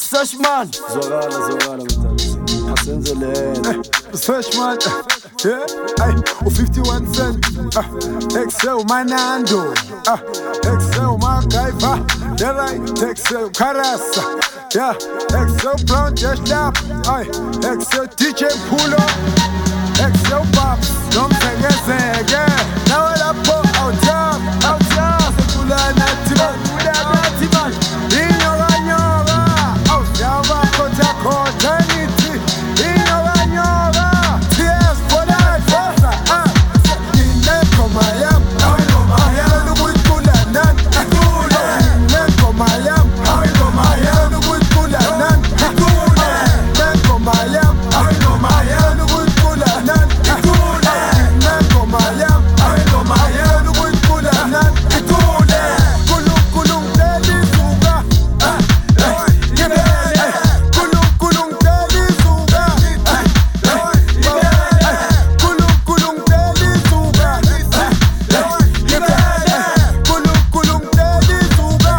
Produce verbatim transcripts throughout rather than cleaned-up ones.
Search man. Zwakala zwakala mntana. Asenze lento. Search man. Yeah. Ay, u fifty-one cent. Ah, Excel Manando. Ah, Excel MacGyver. Yeah right. Excel Karasa. Yeah. Excel Brown just up. Ay, Excel D J Pulo. Excel Pops. Don't forget Zege. Now I put out job. Out job. Sekula natiman. Sekula natiman. Inyora nyora. Out java kota kota niti. Inyora nyora. Tears for life. Ah. Nine komayam. Nine komayam. Nubui kula nan. Kula. Nine komayam. Nine komayam. Nubui kula nan. Kula. Nine komayam. Nine komayam. Nubui kula nan. Kula. Nine komayam. Nine komayam. Nubui kula nan. Kula. Kulum kulum teli suga. Ah. Kulum kulum teli suga. Ah. Kulum kulum teli suga. Ah. Kulum kulum teli suga.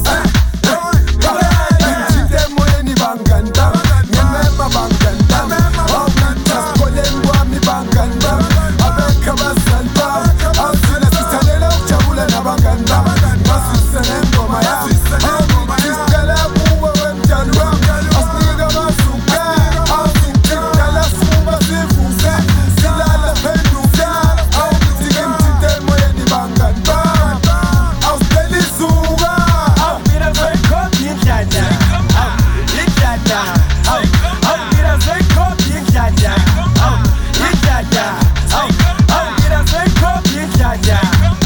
Ngithinte emoyeni banganda. Ngimema banganda. Banganda. Koleni wami banganda. Abekha basanda. Awusina sithalela ukujabula nabanganda. Masisele ngoma yami. Sisicela kuwe wemdali wami. Asinika amasuka. Awusikudala sifuba sivuse. Silala phenduka. Awukuthi ngimthinte emoyeni banganda. Awusicela isuka. Mina zekhophi indlala. Indlala. Mina zekhophi indlala. Indlala. Mina zekhophi indlala.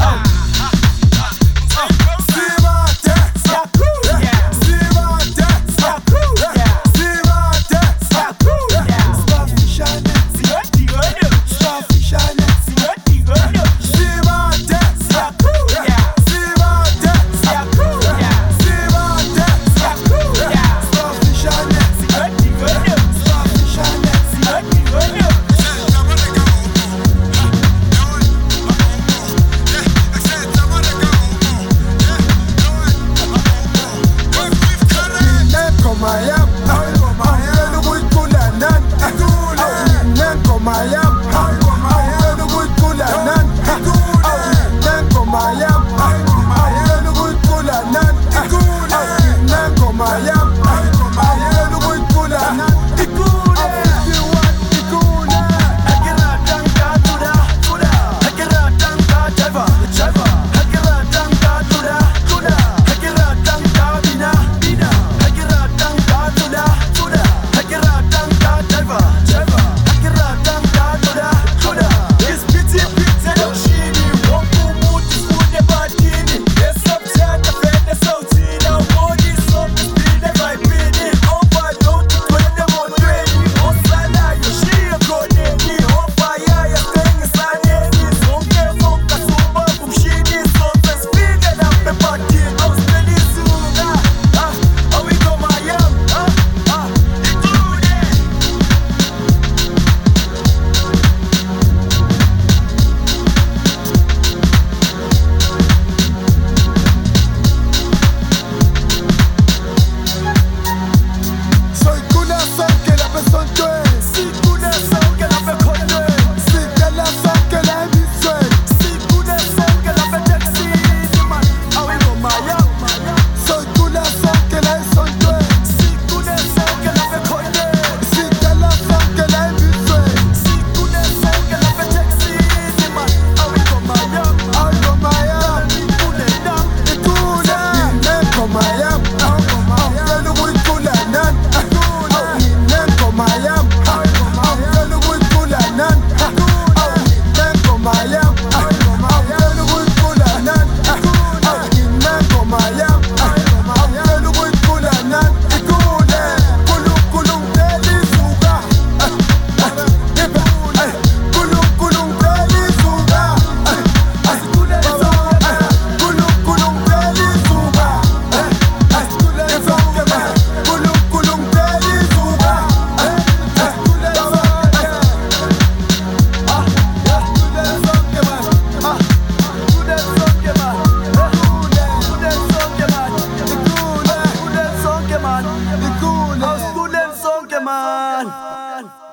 Sibate. Siyakhula. Sibate. Siyakhula. Sibate. Siyakhula. Sibafishane. Siyodikodo. Sibafishane. Siyodikodo. Sibate. Siyakhula. Sibate. Siyakhula. Sibate. Siyakhula. Sibafishane. Siyodikodo. Sibafishane. Siyodikodo. Nenkomayam. Awusela ukuyicula nani. Nenkomayam. Awusela ukuyicula nani. Nenkomayam. Awusela ukuyicula nani. Nenkomayam. Awusela ukuyicula nani. Ikule. fifty-one ikule. Hakiratanga tura, tura. Hakiratanga java, java. Hakiratanga tura, tura. Hakiratanga bina, bina. Hakiratanga tura, tura. Hakiratanga java, java. Hakiratanga tura, tura. This pity pity no shini. Wonku muti sune batini. Esabjata fene sauti na modi sopi spine vibini. Overload twende modweni. Osala yoshia koneni. Ofaya ya tengi saneni. Zonke zonka suba kumshini. Zonke spine na pepatini. Auspeli suga. Ah, awiko mayam. Ah, ah, ikune. Soy kuna sonke la personne tue. Sikune sonke la fe konde. Sike la sonke la emiswe. Sikune sonke la fe taxi. Man, awiko mayam. Soy kuna sonke la son tue. Sikune sonke la fe konde. Sike la sonke la emiswe. Sikune sonke la fe taxi. Man, awiko mayam. Algo mayam. Ikune dam. Ikule. Nenkomayam. Awusela ukuyicula nani. Nenkomayam. Awusela ukuyicula nani. Nenkomayam. Awusela ukuyicula nani. Nenkomayam. Awusela ukuyicula nani. Ikule. Kulum kulum teli suga. Kulum kulum teli suga. Kulum kulum teli suga. Kulum kulum teli suga. Ikule. son.